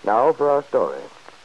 Now for our story.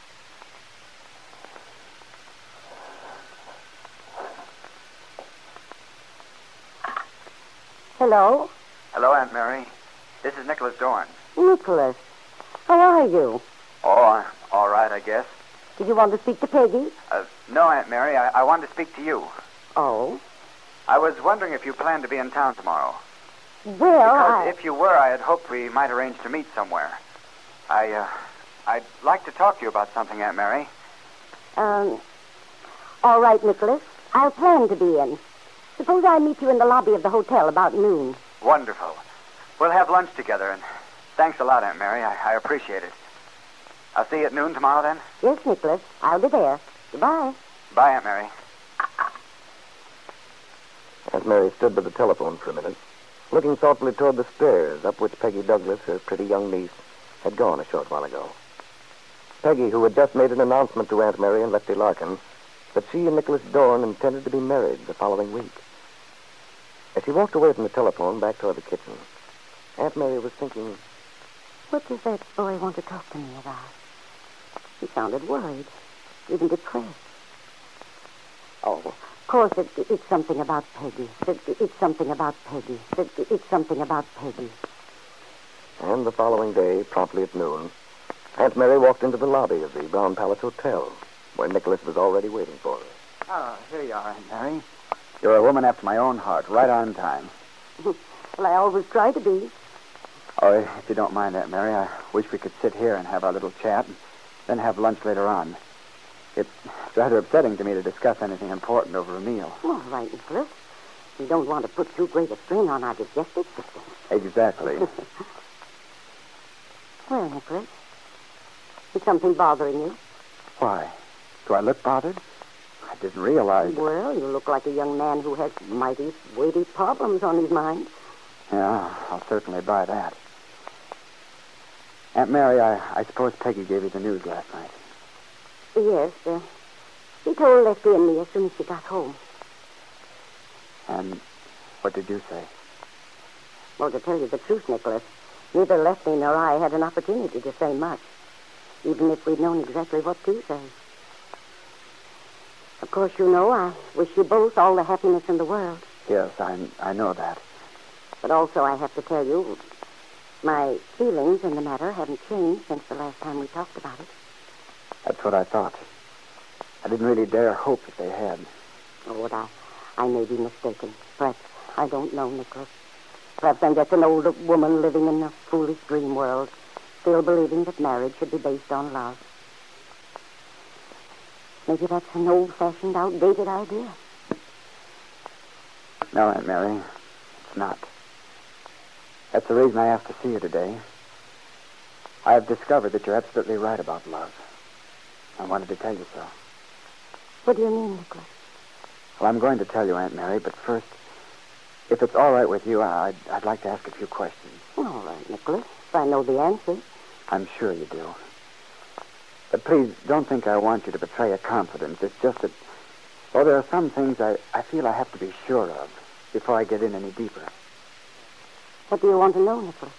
Hello? Hello, Aunt Mary. This is Nicholas Dorn. Nicholas, how are you? Oh, all right, I guess. Did you want to speak to Peggy? No, Aunt Mary. I wanted to speak to you. Oh? I was wondering if you planned to be in town tomorrow. Well, Because if you were, I had hoped we might arrange to meet somewhere. I'd like to talk to you about something, Aunt Mary. All right, Nicholas. I'll plan to be in. Suppose I meet you in the lobby of the hotel about noon. Wonderful. We'll have lunch together, and thanks a lot, Aunt Mary. I appreciate it. I'll see you at noon tomorrow, then? Yes, Nicholas. I'll be there. Goodbye. Bye, Aunt Mary. Aunt Mary stood by the telephone for a minute, looking thoughtfully toward the stairs up which Peggy Douglas, her pretty young niece, had gone a short while ago. Peggy, who had just made an announcement to Aunt Mary and Lefty Larkin that she and Nicholas Dorn intended to be married the following week. As she walked away from the telephone back toward the kitchen, Aunt Mary was thinking, what does that boy want to talk to me about? He sounded worried, even depressed. Oh, of course, it's something about Peggy. It's something about Peggy. It's something about Peggy. And the following day, promptly at noon, Aunt Mary walked into the lobby of the Brown Palace Hotel, where Nicholas was already waiting for her. Oh, here you are, Aunt Mary. You're a woman after my own heart, right on time. Well, I always try to be. Oh, if you don't mind, Aunt Mary, I wish we could sit here and have our little chat, and then have lunch later on. It's rather upsetting to me to discuss anything important over a meal. All right, Nicholas. We don't want to put too great a strain on our digestive system. Exactly. Well, Nicholas, is something bothering you? Why? Do I look bothered? I didn't realize. Well, you look like a young man who has mighty weighty problems on his mind. Yeah, I'll certainly buy that. Aunt Mary, I suppose Peggy gave you the news last night. Yes, she told Lefty and me as soon as she got home. And what did you say? Well, to tell you the truth, Nicholas, neither Lefty nor I had an opportunity to say much, even if we'd known exactly what to say. Of course, you know, I wish you both all the happiness in the world. Yes, I know that. But also, I have to tell you, my feelings in the matter haven't changed since the last time we talked about it. That's what I thought. I didn't really dare hope that they had. Oh, what I may be mistaken. Perhaps I don't know, Nicholas. Perhaps I'm just an older woman living in a foolish dream world, still believing that marriage should be based on love. Maybe that's an old-fashioned, outdated idea. No, Aunt Mary, it's not. That's the reason I asked to see you today. I have discovered that you're absolutely right about love. I wanted to tell you so. What do you mean, Nicholas? Well, I'm going to tell you, Aunt Mary, but first, if it's all right with you, I'd like to ask a few questions. All right, Nicholas. If I know the answer. I'm sure you do. But please, don't think I want you to betray a confidence. It's just that, well, there are some things I feel I have to be sure of before I get in any deeper. What do you want to know, Nicholas?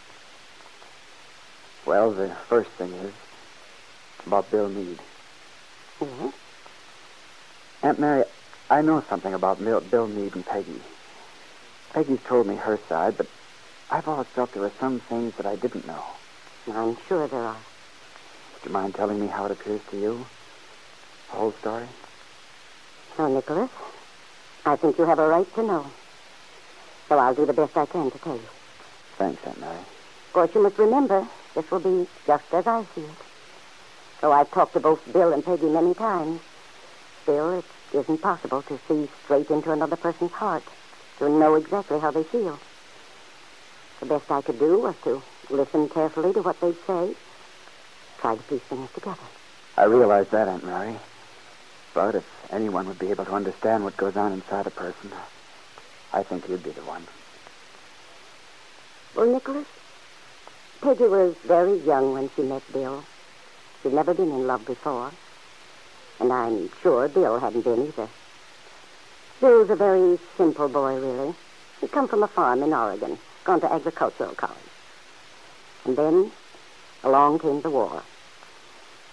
Well, the first thing is about Bill Meade. Mm-hmm. Aunt Mary, I know something about Bill Meade and Peggy. Peggy's told me her side, but I've always felt there were some things that I didn't know. I'm sure there are. Would you mind telling me how it appears to you? The whole story? Oh, Nicholas, I think you have a right to know. So I'll do the best I can to tell you. Thanks, Aunt Mary. Of course, you must remember, this will be just as I see it. Though I've talked to both Bill and Peggy many times, still, it isn't possible to see straight into another person's heart, to know exactly how they feel. The best I could do was to listen carefully to what they'd say, try to piece things together. I realize that, Aunt Mary. But if anyone would be able to understand what goes on inside a person, I think you'd be the one. Well, Nicholas, Peggy was very young when she met Bill. She'd never been in love before. And I'm sure Bill hadn't been either. Bill's a very simple boy, really. He'd come from a farm in Oregon, gone to agricultural college. And then along came the war.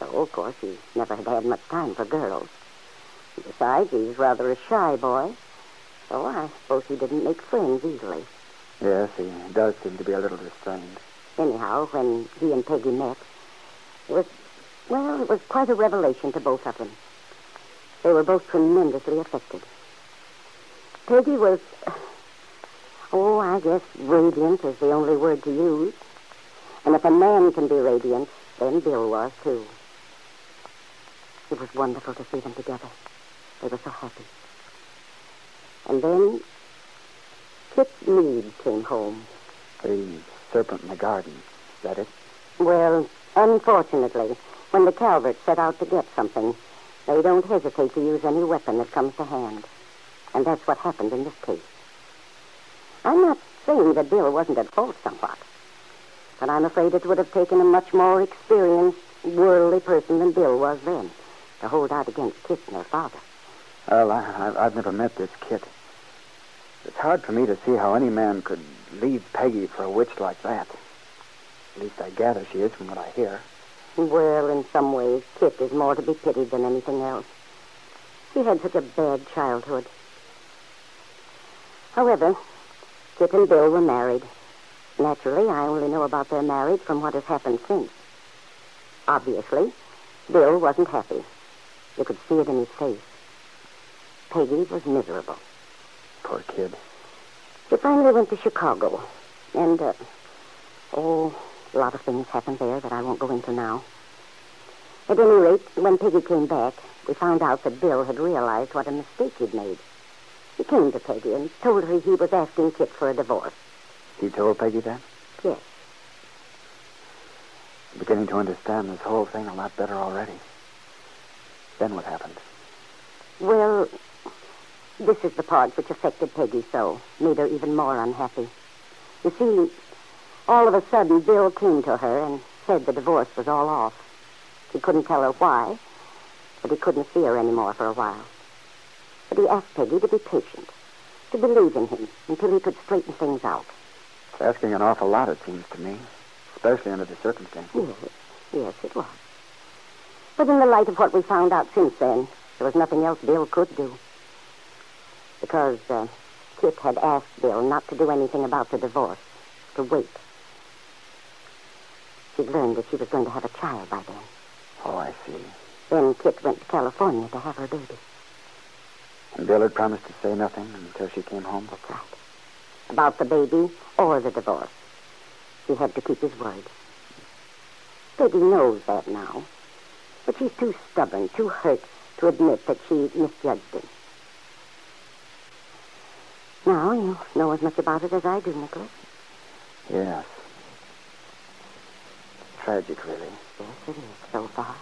though, of course, he never had much time for girls. Besides, he's rather a shy boy, so I suppose he didn't make friends easily. Yes, he does seem to be a little restrained. Anyhow, when he and Peggy met, it was quite a revelation to both of them. They were both tremendously affected. Peggy was, I guess radiant is the only word to use. And if a man can be radiant, then Bill was, too. It was wonderful to see them together. They were so happy. And then Kit Meade came home. The serpent in the garden, is that it? Well, unfortunately, when the Calverts set out to get something, they don't hesitate to use any weapon that comes to hand. And that's what happened in this case. I'm not saying that Bill wasn't at fault somewhat, but I'm afraid it would have taken a much more experienced, worldly person than Bill was then to hold out against Kit and her father. Well, I've never met this Kit. It's hard for me to see how any man could leave Peggy for a witch like that. At least I gather she is from what I hear. Well, in some ways, Kit is more to be pitied than anything else. She had such a bad childhood. However, Kit and Bill were married. Naturally, I only know about their marriage from what has happened since. Obviously, Bill wasn't happy. You could see it in his face. Peggy was miserable. Poor kid. She finally went to Chicago, and, a lot of things happened there that I won't go into now. At any rate, when Peggy came back, we found out that Bill had realized what a mistake he'd made. He came to Peggy and told her he was asking Kit for a divorce. He told Peggy that? Yes. I'm beginning to understand this whole thing a lot better already. Then what happened? Well, this is the part which affected Peggy so, made her even more unhappy. You see, all of a sudden, Bill came to her and said the divorce was all off. He couldn't tell her why, but he couldn't see her anymore for a while. But he asked Peggy to be patient, to believe in him until he could straighten things out. It's asking an awful lot, it seems to me, especially under the circumstances. Yes, it was. But in the light of what we found out since then, there was nothing else Bill could do. Because Kit had asked Bill not to do anything about the divorce, to wait. She'd learned that she was going to have a child by then. Oh, I see. Then Kit went to California to have her baby. And Bill had promised to say nothing until she came home? That's right. About the baby or the divorce. He had to keep his word. Peggy knows that now. But she's too stubborn, too hurt to admit that she misjudged him. Now you know as much about it as I do, Nicholas. Yes. Tragic, really. Yes, it is, so far.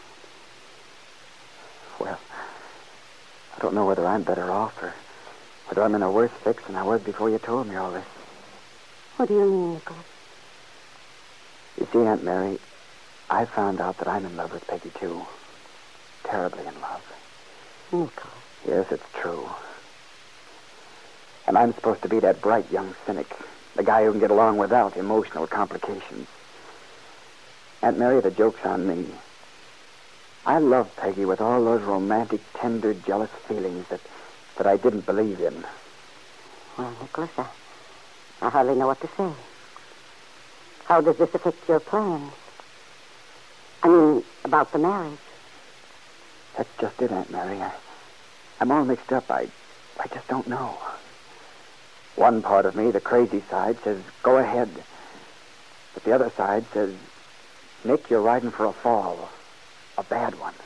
Well, I don't know whether I'm better off or whether I'm in a worse fix than I was before you told me all this. What do you mean, Nicholas? You see, Aunt Mary, I found out that I'm in love with Peggy, too. Terribly in love. Nicholas. Yes, it's true. And I'm supposed to be that bright young cynic, the guy who can get along without emotional complications. Aunt Mary, the joke's on me. I love Peggy with all those romantic, tender, jealous feelings that I didn't believe in. Well, Nicholas, I hardly know what to say. How does this affect your plans? I mean, about the marriage. That's just it, Aunt Mary. I'm all mixed up. I just don't know. One part of me, the crazy side, says, go ahead. But the other side says, Nick, you're riding for a fall. A bad one.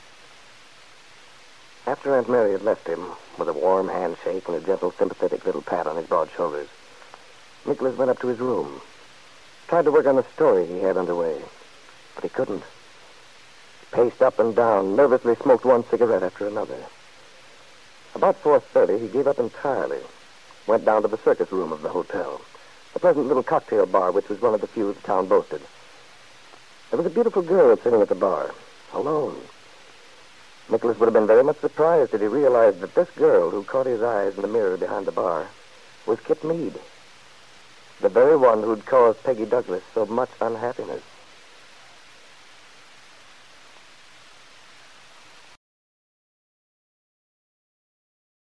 After Aunt Mary had left him, with a warm handshake and a gentle, sympathetic little pat on his broad shoulders, Nicholas went up to his room, tried to work on the story he had underway, but he couldn't. He paced up and down, nervously smoked one cigarette after another. About 4:30, he gave up entirely, went down to the circus room of the hotel, a pleasant little cocktail bar which was one of the few the town boasted. There was a beautiful girl sitting at the bar, alone. Nicholas would have been very much surprised had he realized that this girl who caught his eyes in the mirror behind the bar was Kit Meade, the very one who'd caused Peggy Douglas so much unhappiness.